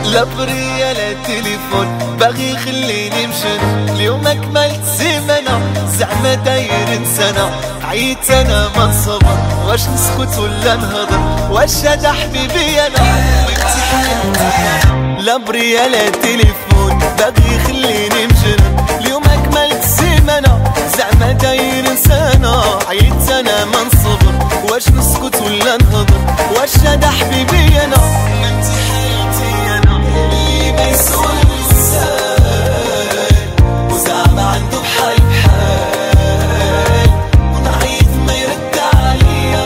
لا بريا لا تليفون باغي يخليني مشن. اليوم اكملت سيمانة زعما داير سنة. عيت انا ما نصبر واش نسكت ولا نهضر. واش هذا حبيبي انا وانتي حياتي. لا بريا لا تليفون باغي يخليني مجنون. اليوم اكملت سيمانة زعما داير سنة. عيت انا ما نصبر واش نسكت ولا نهضر. واش هذا حبيبي انا وانتي حياتي. انا اللي ما يسوى الانسان وزعما عنده بحال بحال. ونعيط ما يرد عليا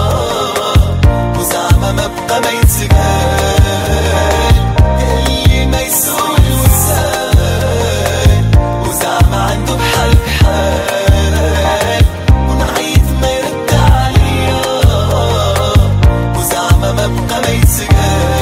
وزعما ما بقى ما يتقال. اللي ما يسوى الانسان وزعما عنده بحال بحال. ونعيط ما يرد عليا وزعما ما بقى ما يتقال.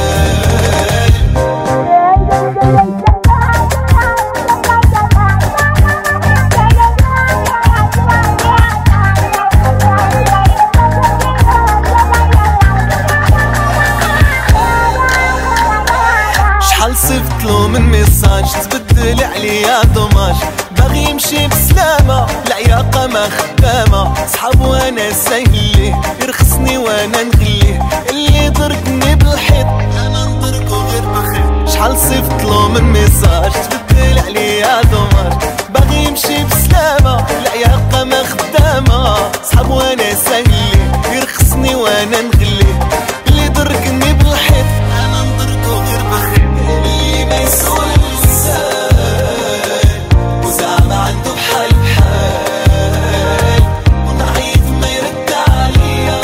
شحال صيفطلو من ميساج تبدل عليا دوماج. باغي يمشي بسلامة العياقة ما خدامة. صحاب وانا سايليه يرخصني وانا نغليه. اللي ضربني بالحيط انا نضربو غير بخير. شحال صيفطلو من ميساج تبدل عليا دوماج. باغي يمشي بسلامة العياقة ما خدامة. صحاب وانا سايليه يرخصني وانا نغليه. اللي ضربني بالحيط انا نضربو غير بخير. اللي ما يسوى الانسان وزعما عنده بحال بحال. ونعيط ما يرد عليا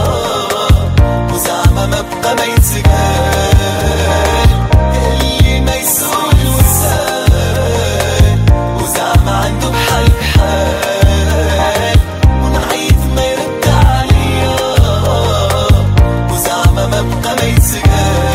وزعما ما بقى ما يتقال. اللي ما يسوى الانسان وزعما عنده بحال بحال. ونعيط ما يرد عليا وزعما ما بقى ما يتقال.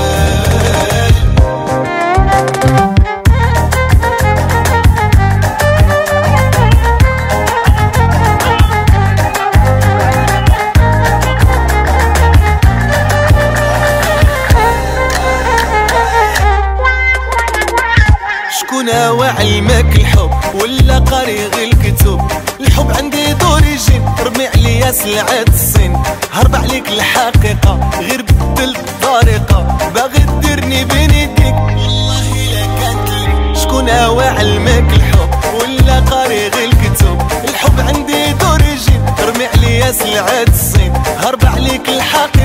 شكون هو علمك الحب ولا قاري غير الكتب؟ الحب عندي دوريجين رمي عليا سلعة السن. هرب عليك الحقيقة غير بدلت الطريقة. باغي ديرني بين يديك والله لا كانت لي. شكون هو علمك الحب ولا قاري غير الكتب؟ الحب عندي دوريجين رمي عليا سلعة السن. هرب عليك الحقيقة